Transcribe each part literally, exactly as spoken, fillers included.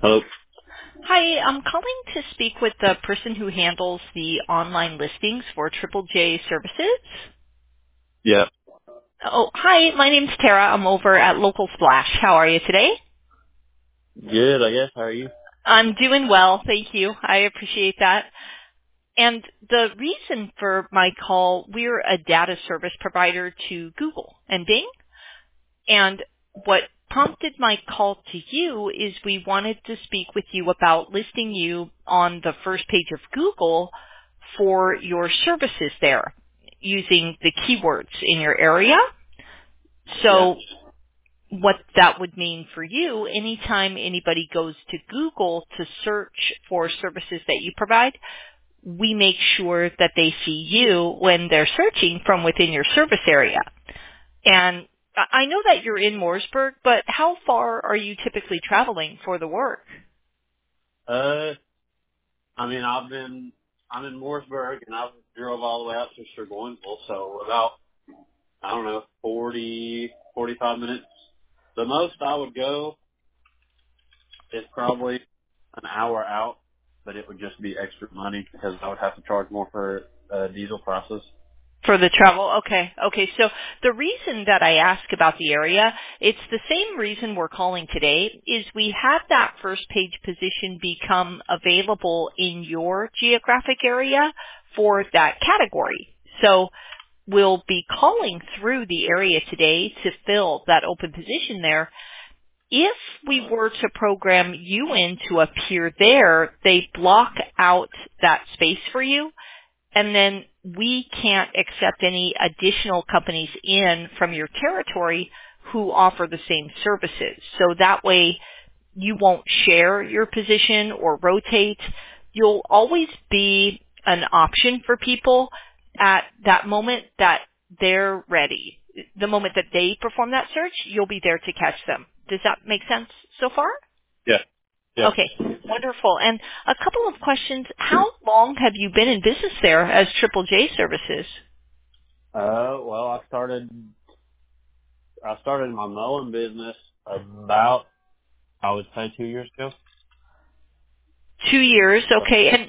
Hello. Hi, I'm calling to speak with the person who handles the online listings for Triple J Services. Yeah. Oh, hi, my name's Tara. I'm over at Local Splash. How are you today? Good, I guess. How are you? I'm doing well, thank you. I appreciate that. And the reason for my call, we're a data service provider to Google and Bing. And what prompted my call to you is we wanted to speak with you about listing you on the first page of Google for your services there using the keywords in your area. Yeah. So what that would mean for you, anytime anybody goes to Google to search for services that you provide, we make sure that they see you when they're searching from within your service area. And I I know that you're in Mooresburg, but how far are you typically traveling for the work? Uh, I mean, I've been, I'm in Morrisburg, and I've drove all the way out to Sheboyganville, so about, I don't know, forty, forty-five minutes. The most I would go is probably an hour out, but it would just be extra money because I would have to charge more for uh, diesel prices. For the travel? Okay. Okay. So the reason that I ask about the area, it's the same reason we're calling today, is we had that first page position become available in your geographic area for that category. So we'll be calling through the area today to fill that open position there. If we were to program you in to appear there, they block out that space for you, and then we can't accept any additional companies in from your territory who offer the same services. So that way you won't share your position or rotate. You'll always be an option for people at that moment that they're ready. The moment that they perform that search, you'll be there to catch them. Does that make sense so far? Yeah. Yeah. Okay, wonderful. And a couple of questions. How long have you been in business there as Triple J Services? Uh, well, I started, I started my mowing business about, I would say two years ago. Two years, okay. And,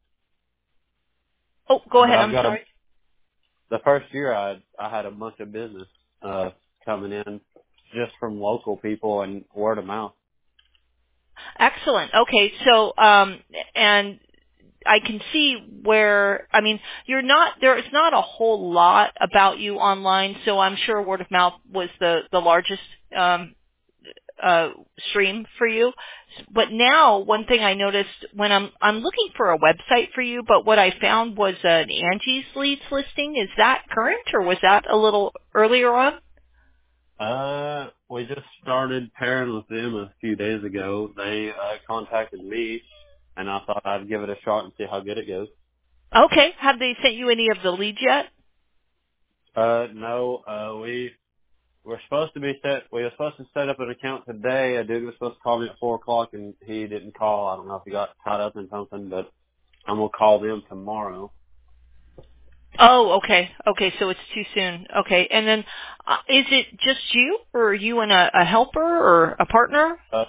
oh, go But ahead, I've I'm got a sorry. the first year I I had a bunch of business uh coming in just from local people and word of mouth. Excellent. Okay, so, um, and I can see where, I mean, you're not, there's not a whole lot about you online, so I'm sure word of mouth was the, the largest, um, uh, stream for you. But now, one thing I noticed when I'm I'm looking for a website for you, but what I found was an Angie's Leads listing. Is that current, or was that a little earlier on? Uh we just started pairing with them a few days ago. They uh contacted me and I thought I'd give it a shot and see how good it goes. Okay. Have they sent you any of the leads yet? Uh no, uh we we're supposed to be set we were supposed to set up an account today. A dude was supposed to call me at four o'clock and he didn't call. I don't know if he got tied up in something, but I'm gonna call them tomorrow. Oh, okay. Okay, so it's too soon. Okay. And then uh, is it just you, or are you and a, a helper or a partner? Uh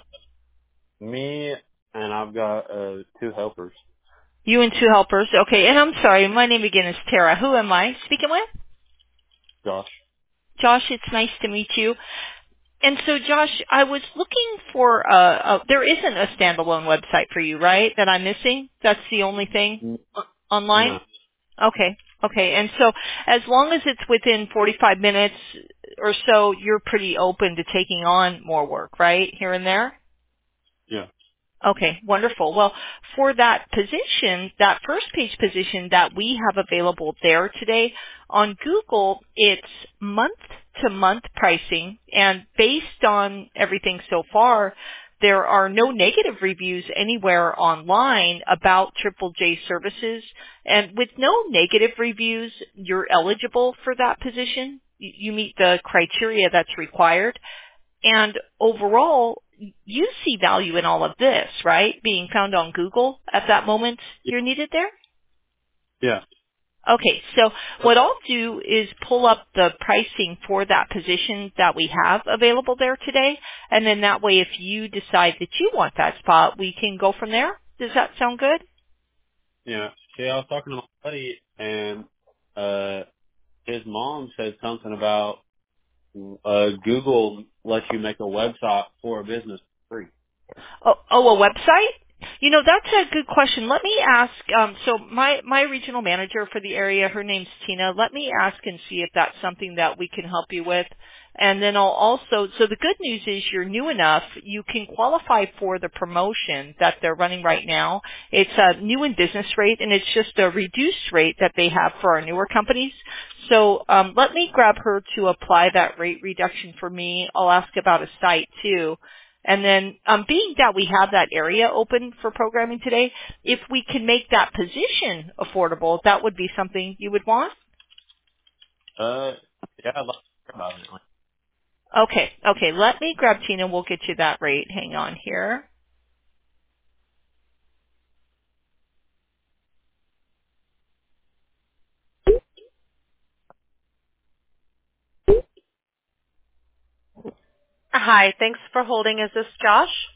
me and I've got uh two helpers. You and two helpers. Okay. And I'm sorry, my name again is Tara. Who am I speaking with? Josh. Josh, it's nice to meet you. And so, Josh, I was looking for a, a. There isn't a standalone website for you, right? That I'm missing. That's the only thing N- o- online. No. Okay, okay. And so, as long as it's within forty-five minutes or so, you're pretty open to taking on more work, right? Here and there. Yeah. Okay, wonderful. Well, for that position, that first page position that we have available there today on Google, it's month to month pricing, and based on everything so far, there are no negative reviews anywhere online about Triple J services, and with no negative reviews, you're eligible for that position. You you meet the criteria that's required. And overall, you see value in all of this, right? Being found on Google at that moment Yeah. you're needed there? Yeah. Okay, so what I'll do is pull up the pricing for that position that we have available there today, and then that way if you decide that you want that spot, we can go from there. Does that sound good? Yeah. See, I was talking to my buddy, and uh, his mom said something about uh, Google lets you make a website for a business for free. Oh, oh, a website? You know, that's a good question. Let me ask, um, so my, my regional manager for the area, her name's Tina. Let me ask and see if that's something that we can help you with. And then I'll also, so the good news is you're new enough, you can qualify for the promotion that they're running right now. It's a new in business rate, and it's just a reduced rate that they have for our newer companies. So um, let me grab her to apply that rate reduction for me. I'll ask about a site too. And then, um, being that we have that area open for programming today, if we can make that position affordable, that would be something you would want? Uh, yeah, I'd like to hear about it. Okay, okay. Let me grab Tina. We'll get you that rate. Hang on here. Hi, thanks for holding. Is this Josh?